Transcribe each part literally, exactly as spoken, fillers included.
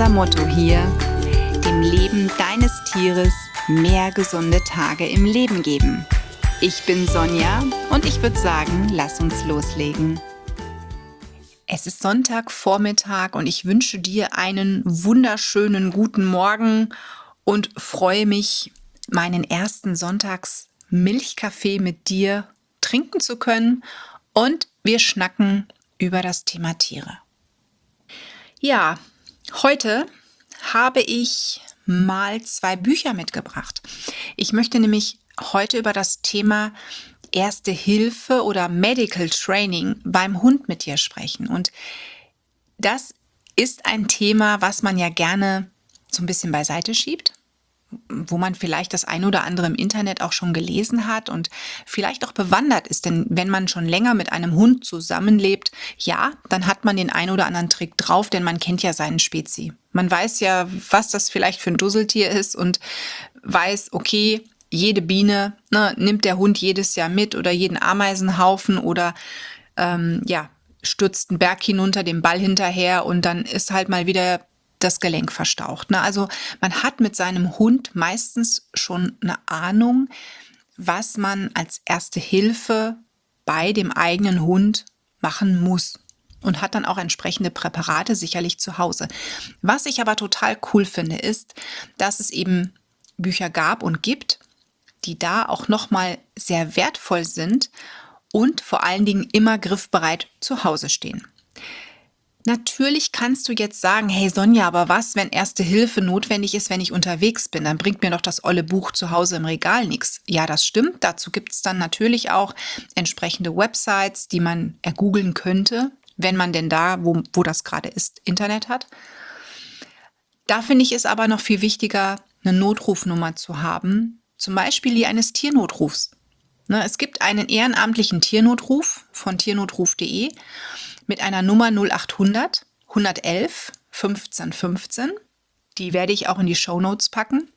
unser Motto hier: dem Leben deines Tieres mehr gesunde Tage im Leben geben. Ich bin Sonja und ich würde sagen, lass uns loslegen. Es ist Sonntagvormittag und ich wünsche dir einen wunderschönen guten Morgen und freue mich, meinen ersten Sonntags-Milchkaffee mit dir trinken zu können, und wir schnacken über das Thema Tiere. Ja, heute habe ich mal zwei Bücher mitgebracht. Ich möchte nämlich heute über das Thema Erste Hilfe oder Medical Training beim Hund mit dir sprechen. Und das ist ein Thema, was man ja gerne so ein bisschen beiseite schiebt, wo man vielleicht das ein oder andere im Internet auch schon gelesen hat und vielleicht auch bewandert ist. Denn wenn man schon länger mit einem Hund zusammenlebt, ja, dann hat man den ein oder anderen Trick drauf, denn man kennt ja seinen Spezi. Man weiß ja, was das vielleicht für ein Dusseltier ist und weiß, okay, jede Biene, ne, nimmt der Hund jedes Jahr mit, oder jeden Ameisenhaufen, oder ähm, ja, stürzt einen Berg hinunter, den Ball hinterher, und dann ist halt mal wieder das Gelenk verstaucht. Ne? Also man hat mit seinem Hund meistens schon eine Ahnung, was man als Erste Hilfe bei dem eigenen Hund machen muss, und hat dann auch entsprechende Präparate sicherlich zu Hause. Was ich aber total cool finde, ist, dass es eben Bücher gab und gibt, die da auch nochmal sehr wertvoll sind und vor allen Dingen immer griffbereit zu Hause stehen. Natürlich kannst du jetzt sagen, hey Sonja, aber was, wenn Erste Hilfe notwendig ist, wenn ich unterwegs bin? Dann bringt mir doch das olle Buch zu Hause im Regal nichts. Ja, das stimmt. Dazu gibt es dann natürlich auch entsprechende Websites, die man ergoogeln könnte, wenn man denn da, wo, wo das gerade ist, Internet hat. Da finde ich es aber noch viel wichtiger, eine Notrufnummer zu haben, zum Beispiel die eines Tiernotrufs. Ne, es gibt einen ehrenamtlichen Tiernotruf von tiernotruf punkt de mit einer Nummer null achthundert hundertelf fünfzehn fünfzehn. Die werde ich auch in die Shownotes packen.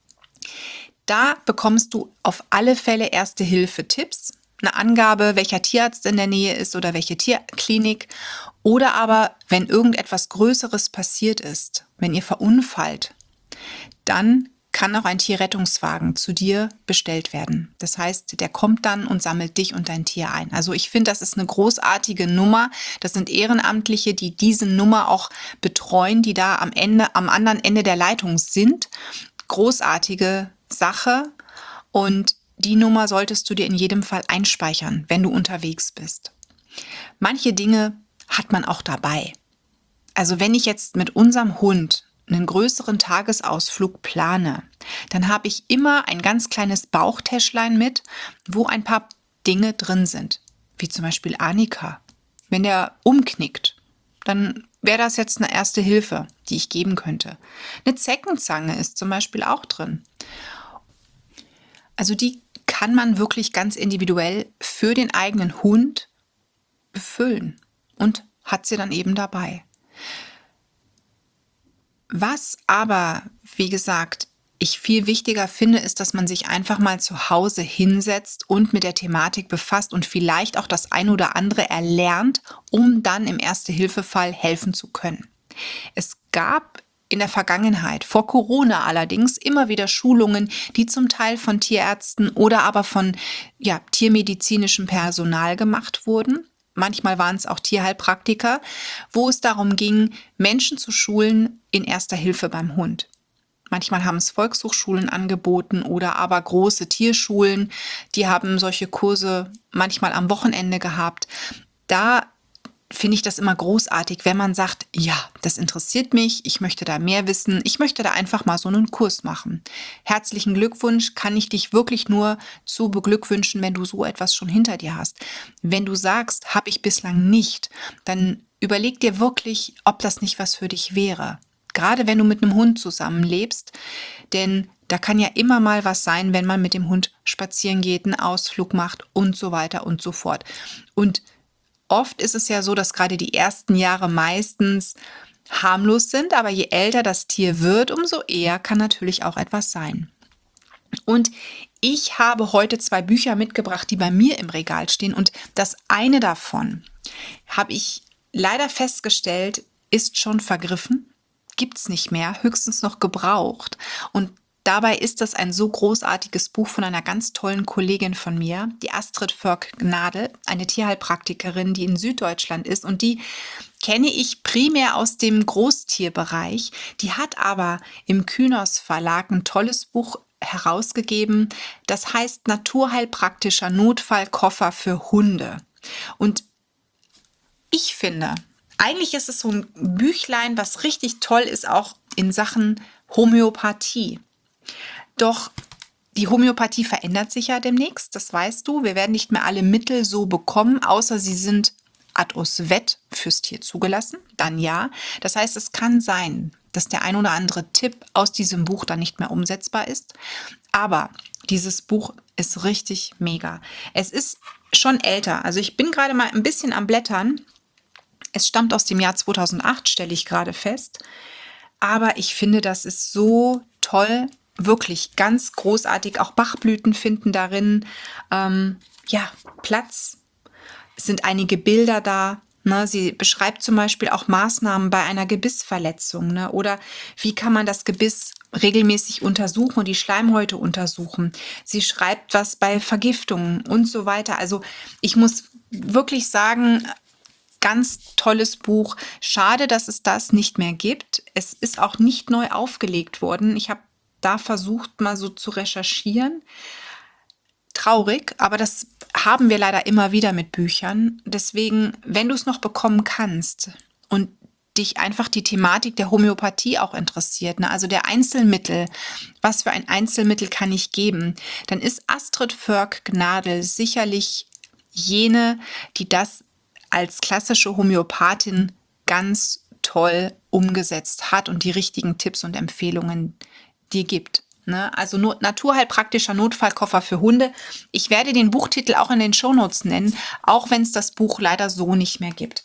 Da bekommst du auf alle Fälle Erste-Hilfe-Tipps, eine Angabe, welcher Tierarzt in der Nähe ist oder welche Tierklinik, oder aber, wenn irgendetwas Größeres passiert ist, wenn ihr verunfallt, dann kann auch ein Tierrettungswagen zu dir bestellt werden. Das heißt, der kommt dann und sammelt dich und dein Tier ein. Also ich finde, das ist eine großartige Nummer. Das sind Ehrenamtliche, die diese Nummer auch betreuen, die da am Ende, am anderen Ende der Leitung sind. Großartige Sache. Und die Nummer solltest du dir in jedem Fall einspeichern, wenn du unterwegs bist. Manche Dinge hat man auch dabei. Also wenn ich jetzt mit unserem Hund einen größeren Tagesausflug plane, dann habe ich immer ein ganz kleines Bauchtäschlein mit, wo ein paar Dinge drin sind, wie zum Beispiel Arnika. Wenn der umknickt, dann wäre das jetzt eine Erste Hilfe, die ich geben könnte. Eine Zeckenzange ist zum Beispiel auch drin. Also die kann man wirklich ganz individuell für den eigenen Hund befüllen und hat sie dann eben dabei. Was aber, wie gesagt, ich viel wichtiger finde, ist, dass man sich einfach mal zu Hause hinsetzt und mit der Thematik befasst und vielleicht auch das ein oder andere erlernt, um dann im Erste-Hilfe-Fall helfen zu können. Es gab in der Vergangenheit, vor Corona allerdings, immer wieder Schulungen, die zum Teil von Tierärzten oder aber von ja, tiermedizinischem Personal gemacht wurden. Manchmal waren es auch Tierheilpraktiker, wo es darum ging, Menschen zu schulen in Erster Hilfe beim Hund. Manchmal haben es Volkshochschulen angeboten oder aber große Tierschulen, die haben solche Kurse manchmal am Wochenende gehabt. Da finde ich das immer großartig, wenn man sagt, ja, das interessiert mich, ich möchte da mehr wissen, ich möchte da einfach mal so einen Kurs machen. Herzlichen Glückwunsch, kann ich dich wirklich nur zu beglückwünschen, wenn du so etwas schon hinter dir hast. Wenn du sagst, habe ich bislang nicht, dann überleg dir wirklich, ob das nicht was für dich wäre. Gerade wenn du mit einem Hund zusammenlebst, denn da kann ja immer mal was sein, wenn man mit dem Hund spazieren geht, einen Ausflug macht und so weiter und so fort. Und oft ist es ja so, dass gerade die ersten Jahre meistens harmlos sind, aber je älter das Tier wird, umso eher kann natürlich auch etwas sein. Und ich habe heute zwei Bücher mitgebracht, die bei mir im Regal stehen, und das eine davon habe ich leider festgestellt, ist schon vergriffen. gibt's nicht mehr, höchstens noch gebraucht. Und dabei ist das ein so großartiges Buch von einer ganz tollen Kollegin von mir, die Astrid Förk-Gnadl, eine Tierheilpraktikerin, die in Süddeutschland ist, und die kenne ich primär aus dem Großtierbereich. Die hat aber im Kynos Verlag ein tolles Buch herausgegeben, das heißt Naturheilpraktischer Notfallkoffer für Hunde. Und ich finde, eigentlich ist es so ein Büchlein, was richtig toll ist, auch in Sachen Homöopathie. Doch die Homöopathie verändert sich ja demnächst, das weißt du. Wir werden nicht mehr alle Mittel so bekommen, außer sie sind ad us vet fürs Tier zugelassen, dann ja. Das heißt, es kann sein, dass der ein oder andere Tipp aus diesem Buch dann nicht mehr umsetzbar ist. Aber dieses Buch ist richtig mega. Es ist schon älter. Also ich bin gerade mal ein bisschen am Blättern. Es stammt aus dem Jahr zweitausendacht, stelle ich gerade fest. Aber ich finde, das ist so toll. Wirklich ganz großartig. Auch Bachblüten finden darin ähm, ja, Platz. Es sind einige Bilder da. Ne? Sie beschreibt zum Beispiel auch Maßnahmen bei einer Gebissverletzung. Ne? Oder wie kann man das Gebiss regelmäßig untersuchen und die Schleimhäute untersuchen. Sie schreibt was bei Vergiftungen und so weiter. Also ich muss wirklich sagen, ganz tolles Buch. Schade, dass es das nicht mehr gibt. Es ist auch nicht neu aufgelegt worden. Ich habe da versucht, mal so zu recherchieren. Traurig, aber das haben wir leider immer wieder mit Büchern. Deswegen, wenn du es noch bekommen kannst und dich einfach die Thematik der Homöopathie auch interessiert, ne? Also der Einzelmittel, was für ein Einzelmittel kann ich geben, dann ist Astrid Förk-Gnadl sicherlich jene, die das als klassische Homöopathin ganz toll umgesetzt hat und die richtigen Tipps und Empfehlungen dir gibt. Ne? Also Not- Naturheilpraktischer Notfallkoffer für Hunde. Ich werde den Buchtitel auch in den Shownotes nennen, auch wenn es das Buch leider so nicht mehr gibt.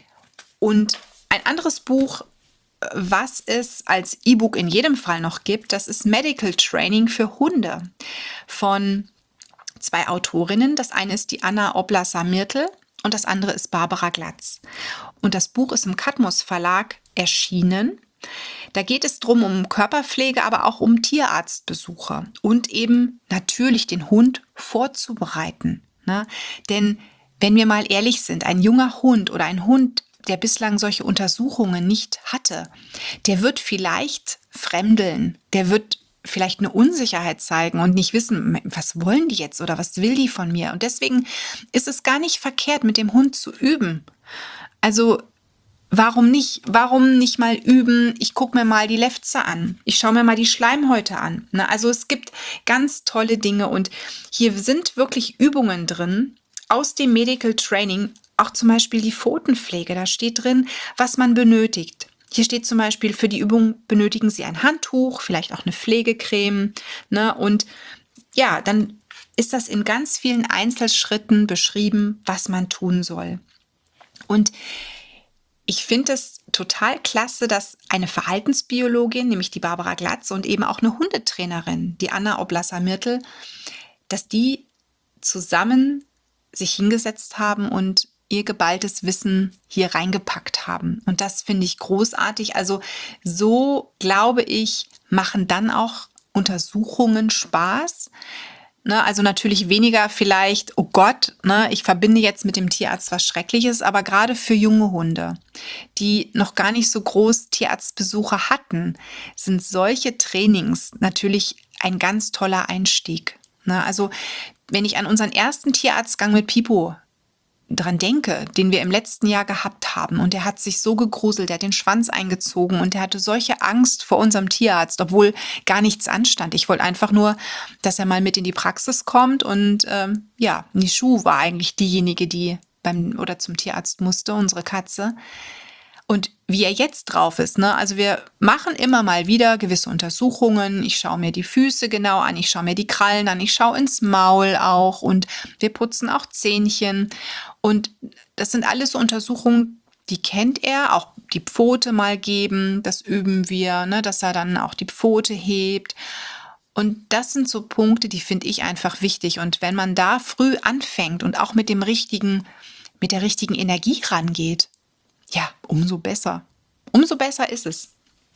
Und ein anderes Buch, was es als E-Book in jedem Fall noch gibt, das ist Medical Training für Hunde von zwei Autorinnen. Das eine ist die Anna Oblasser-Myrtel und das andere ist Barbara Glatz. Und das Buch ist im Katmos Verlag erschienen. Da geht es drum um Körperpflege, aber auch um Tierarztbesuche und eben natürlich den Hund vorzubereiten. Ne? Denn wenn wir mal ehrlich sind, ein junger Hund oder ein Hund, der bislang solche Untersuchungen nicht hatte, der wird vielleicht fremdeln, der wird vielleicht eine Unsicherheit zeigen und nicht wissen, was wollen die jetzt oder was will die von mir? Und deswegen ist es gar nicht verkehrt, mit dem Hund zu üben. Also warum nicht? Warum nicht mal üben? Ich gucke mir mal die Lefze an. Ich schaue mir mal die Schleimhäute an. Ne? Also es gibt ganz tolle Dinge und hier sind wirklich Übungen drin aus dem Medical Training, auch zum Beispiel die Pfotenpflege. Da steht drin, was man benötigt. Hier steht zum Beispiel, für die Übung benötigen Sie ein Handtuch, vielleicht auch eine Pflegecreme. Ne? Und ja, dann ist das in ganz vielen Einzelschritten beschrieben, was man tun soll. Und ich finde es total klasse, dass eine Verhaltensbiologin, nämlich die Barbara Glatz, und eben auch eine Hundetrainerin, die Anna Oblasser-Myrtel, dass die zusammen sich hingesetzt haben und ihr geballtes Wissen hier reingepackt haben. Und das finde ich großartig. Also so, glaube ich, machen dann auch Untersuchungen Spaß. Ne, also natürlich weniger vielleicht, oh Gott, ne, ich verbinde jetzt mit dem Tierarzt was Schreckliches, aber gerade für junge Hunde, die noch gar nicht so groß Tierarztbesuche hatten, sind solche Trainings natürlich ein ganz toller Einstieg. Ne, also wenn ich an unseren ersten Tierarztgang mit Pipo dran denke, den wir im letzten Jahr gehabt haben, und der hat sich so gegruselt, der hat den Schwanz eingezogen und der hatte solche Angst vor unserem Tierarzt, obwohl gar nichts anstand. Ich wollte einfach nur, dass er mal mit in die Praxis kommt und ähm, ja, Nishu war eigentlich diejenige, die beim oder zum Tierarzt musste, unsere Katze. Und wie er jetzt drauf ist, ne? Also wir machen immer mal wieder gewisse Untersuchungen. Ich schaue mir die Füße genau an, ich schaue mir die Krallen an, ich schaue ins Maul auch und wir putzen auch Zähnchen. Und das sind alles so Untersuchungen, die kennt er, auch die Pfote mal geben, das üben wir, ne? Dass er dann auch die Pfote hebt. Und das sind so Punkte, die finde ich einfach wichtig. Und wenn man da früh anfängt und auch mit dem richtigen, mit der richtigen Energie rangeht, ja, umso besser. Umso besser ist es.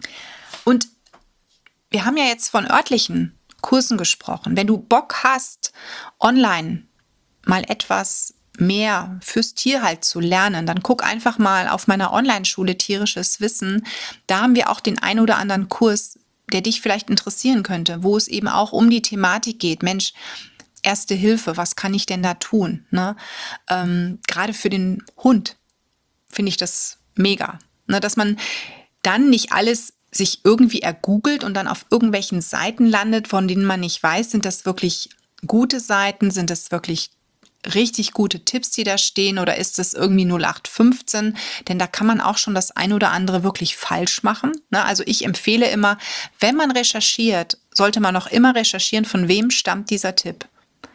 Und wir haben ja jetzt von örtlichen Kursen gesprochen. Wenn du Bock hast, online mal etwas mehr fürs Tierhalten zu lernen, dann guck einfach mal auf meiner Online-Schule Tierisches Wissen. Da haben wir auch den ein oder anderen Kurs, der dich vielleicht interessieren könnte, wo es eben auch um die Thematik geht. Mensch, Erste Hilfe, was kann ich denn da tun? Ne? Ähm, gerade für den Hund finde ich das mega. Ne? Dass man dann nicht alles sich irgendwie ergoogelt und dann auf irgendwelchen Seiten landet, von denen man nicht weiß, sind das wirklich gute Seiten, sind das wirklich richtig gute Tipps, die da stehen, oder ist es irgendwie null acht fünfzehn? Denn da kann man auch schon das ein oder andere wirklich falsch machen. Ne? Also ich empfehle immer, wenn man recherchiert, sollte man auch immer recherchieren, von wem stammt dieser Tipp.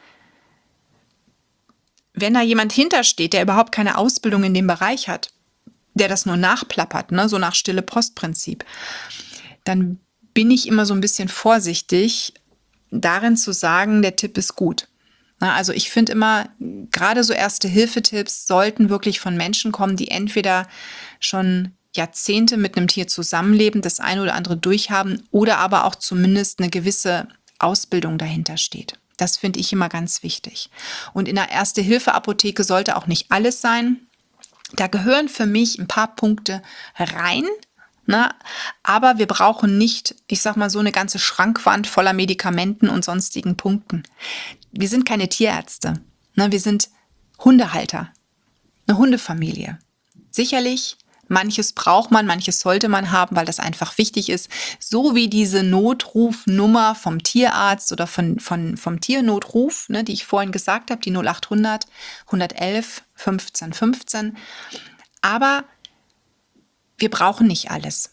Wenn da jemand hintersteht, der überhaupt keine Ausbildung in dem Bereich hat, der das nur nachplappert, ne, so nach Stille-Post-Prinzip, dann bin ich immer so ein bisschen vorsichtig, darin zu sagen, der Tipp ist gut. Na, also ich finde immer, gerade so Erste-Hilfe-Tipps sollten wirklich von Menschen kommen, die entweder schon Jahrzehnte mit einem Tier zusammenleben, das eine oder andere durchhaben, oder aber auch zumindest eine gewisse Ausbildung dahinter steht. Das finde ich immer ganz wichtig. Und in der Erste-Hilfe-Apotheke sollte auch nicht alles sein. Da gehören für mich ein paar Punkte rein, ne? Aber wir brauchen nicht, ich sag mal, so eine ganze Schrankwand voller Medikamenten und sonstigen Punkten. Wir sind keine Tierärzte, ne? Wir sind Hundehalter, eine Hundefamilie. Sicherlich, manches braucht man, manches sollte man haben, weil das einfach wichtig ist. So wie diese Notrufnummer vom Tierarzt oder von, von, vom Tiernotruf, ne, die ich vorhin gesagt habe, die null acht hundert, hundertelf, fünfzehn fünfzehn. Aber wir brauchen nicht alles.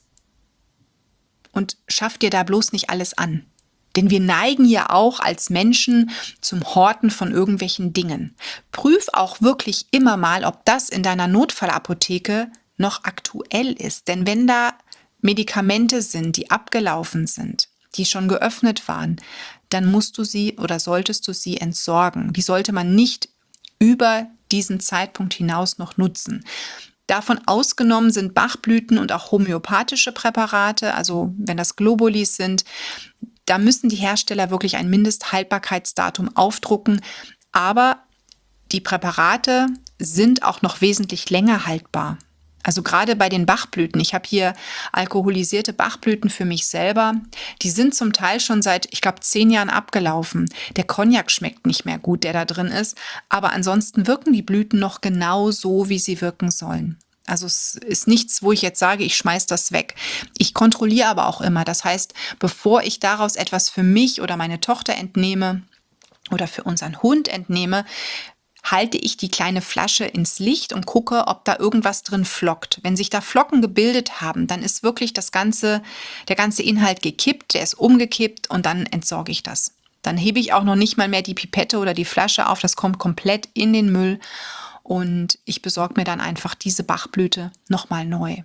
Und schaff dir da bloß nicht alles an. Denn wir neigen ja auch als Menschen zum Horten von irgendwelchen Dingen. Prüf auch wirklich immer mal, ob das in deiner Notfallapotheke noch aktuell ist. Denn wenn da Medikamente sind, die abgelaufen sind, die schon geöffnet waren, dann musst du sie oder solltest du sie entsorgen. Die sollte man nicht über diesen Zeitpunkt hinaus noch nutzen. Davon ausgenommen sind Bachblüten und auch homöopathische Präparate, also wenn das Globulis sind, da müssen die Hersteller wirklich ein Mindesthaltbarkeitsdatum aufdrucken, aber die Präparate sind auch noch wesentlich länger haltbar. Also gerade bei den Bachblüten, ich habe hier alkoholisierte Bachblüten für mich selber, die sind zum Teil schon seit, ich glaube, zehn Jahren abgelaufen. Der Cognac schmeckt nicht mehr gut, der da drin ist, aber ansonsten wirken die Blüten noch genau so, wie sie wirken sollen. Also es ist nichts, wo ich jetzt sage, ich schmeiß das weg. Ich kontrolliere aber auch immer. Das heißt, bevor ich daraus etwas für mich oder meine Tochter entnehme oder für unseren Hund entnehme, halte ich die kleine Flasche ins Licht und gucke, ob da irgendwas drin flockt. Wenn sich da Flocken gebildet haben, dann ist wirklich das ganze, der ganze Inhalt gekippt, der ist umgekippt und dann entsorge ich das. Dann hebe ich auch noch nicht mal mehr die Pipette oder die Flasche auf, das kommt komplett in den Müll und ich besorge mir dann einfach diese Bachblüte nochmal neu.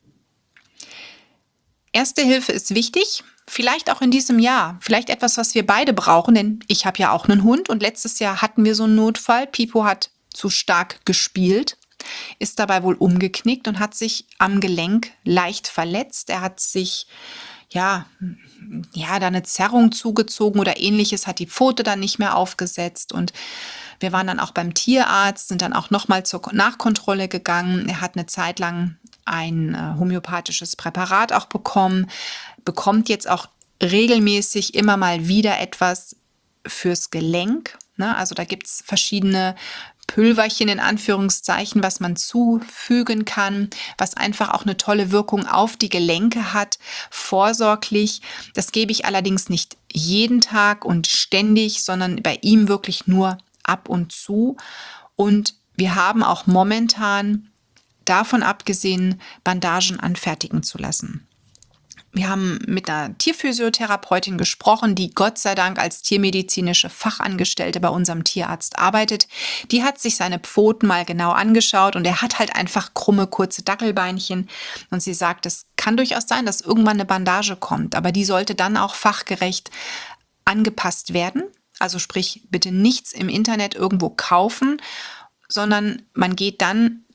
Erste Hilfe ist wichtig, vielleicht auch in diesem Jahr, vielleicht etwas, was wir beide brauchen, denn ich habe ja auch einen Hund und letztes Jahr hatten wir so einen Notfall. Pipo hat zu stark gespielt, ist dabei wohl umgeknickt und hat sich am Gelenk leicht verletzt. Er hat sich ja, ja, da eine Zerrung zugezogen oder ähnliches, hat die Pfote dann nicht mehr aufgesetzt und wir waren dann auch beim Tierarzt, sind dann auch nochmal zur Nachkontrolle gegangen. Er hat eine Zeit lang ein äh, homöopathisches Präparat auch bekommen, bekommt jetzt auch regelmäßig immer mal wieder etwas fürs Gelenk. Ne? Also da gibt es verschiedene Pülverchen in Anführungszeichen, was man zufügen kann, was einfach auch eine tolle Wirkung auf die Gelenke hat, vorsorglich. Das gebe ich allerdings nicht jeden Tag und ständig, sondern bei ihm wirklich nur ab und zu. Und wir haben auch momentan davon abgesehen, Bandagen anfertigen zu lassen. Wir haben mit einer Tierphysiotherapeutin gesprochen, die Gott sei Dank als tiermedizinische Fachangestellte bei unserem Tierarzt arbeitet. Die hat sich seine Pfoten mal genau angeschaut und er hat halt einfach krumme, kurze Dackelbeinchen. Und sie sagt, es kann durchaus sein, dass irgendwann eine Bandage kommt, aber die sollte dann auch fachgerecht angepasst werden. Also sprich, bitte nichts im Internet irgendwo kaufen, sondern man geht dann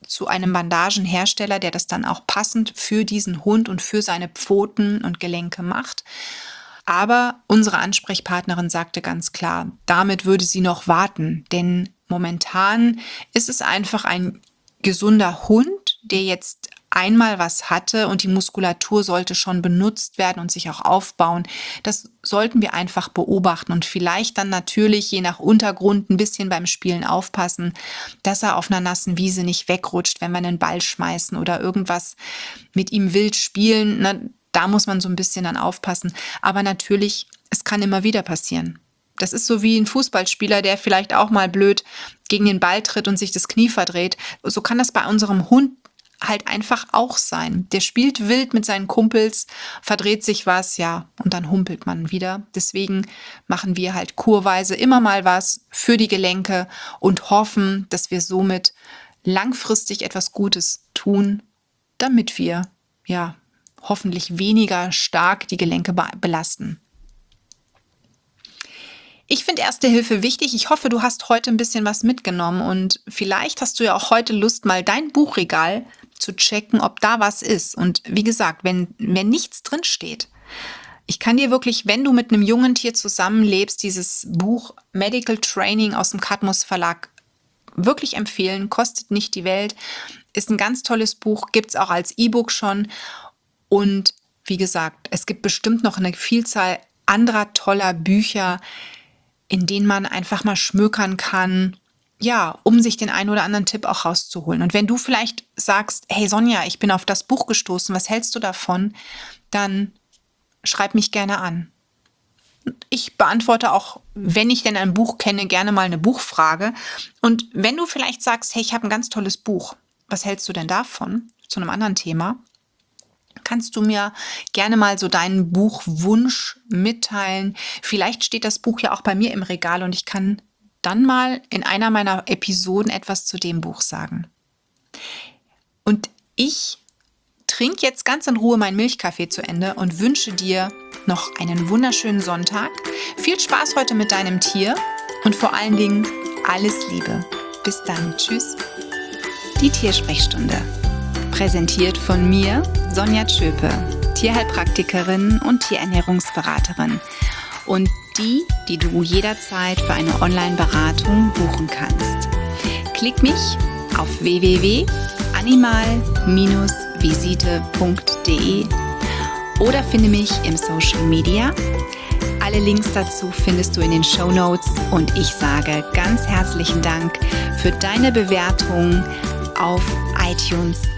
zu einem Bandagenhersteller, der das dann auch passend für diesen Hund und für seine Pfoten und Gelenke macht. Aber unsere Ansprechpartnerin sagte ganz klar, damit würde sie noch warten, denn momentan ist es einfach ein gesunder Hund, der jetzt einmal was hatte und die Muskulatur sollte schon benutzt werden und sich auch aufbauen. Das sollten wir einfach beobachten und vielleicht dann natürlich je nach Untergrund ein bisschen beim Spielen aufpassen, dass er auf einer nassen Wiese nicht wegrutscht, wenn wir einen Ball schmeißen oder irgendwas mit ihm wild spielen. Na, da muss man so ein bisschen dann aufpassen. Aber natürlich, es kann immer wieder passieren. Das ist so wie ein Fußballspieler, der vielleicht auch mal blöd gegen den Ball tritt und sich das Knie verdreht. So kann das bei unserem Hund halt einfach auch sein. Der spielt wild mit seinen Kumpels, verdreht sich was, ja, und dann humpelt man wieder. Deswegen machen wir halt kurweise immer mal was für die Gelenke und hoffen, dass wir somit langfristig etwas Gutes tun, damit wir, ja, hoffentlich weniger stark die Gelenke be- belasten. Ich finde Erste Hilfe wichtig. Ich hoffe, du hast heute ein bisschen was mitgenommen und vielleicht hast du ja auch heute Lust, mal dein Buchregal zu checken, ob da was ist. Und wie gesagt, wenn, wenn nichts drin steht, ich kann dir wirklich, wenn du mit einem jungen Tier zusammenlebst, dieses Buch Medical Training aus dem Cadmus Verlag wirklich empfehlen. Kostet nicht die Welt. Ist ein ganz tolles Buch, gibt es auch als E-Book schon. Und wie gesagt, es gibt bestimmt noch eine Vielzahl anderer toller Bücher, in denen man einfach mal schmökern kann, ja, um sich den einen oder anderen Tipp auch rauszuholen. Und wenn du vielleicht sagst, hey Sonja, ich bin auf das Buch gestoßen, was hältst du davon? Dann schreib mich gerne an. Ich beantworte auch, wenn ich denn ein Buch kenne, gerne mal eine Buchfrage. Und wenn du vielleicht sagst, hey, ich habe ein ganz tolles Buch, was hältst du denn davon? Zu einem anderen Thema. Kannst du mir gerne mal so deinen Buchwunsch mitteilen. Vielleicht steht das Buch ja auch bei mir im Regal und ich kann dann mal in einer meiner Episoden etwas zu dem Buch sagen. Und ich trinke jetzt ganz in Ruhe meinen Milchkaffee zu Ende und wünsche dir noch einen wunderschönen Sonntag. Viel Spaß heute mit deinem Tier und vor allen Dingen alles Liebe. Bis dann. Tschüss. Die Tiersprechstunde. Präsentiert von mir, Sonja Tschöpe, Tierheilpraktikerin und Tierernährungsberaterin. Und die, die du jederzeit für eine Online-Beratung buchen kannst. Klick mich auf w w w punkt animal Bindestrich visite punkt de oder finde mich im Social Media. Alle Links dazu findest du in den Shownotes und ich sage ganz herzlichen Dank für deine Bewertung auf iTunes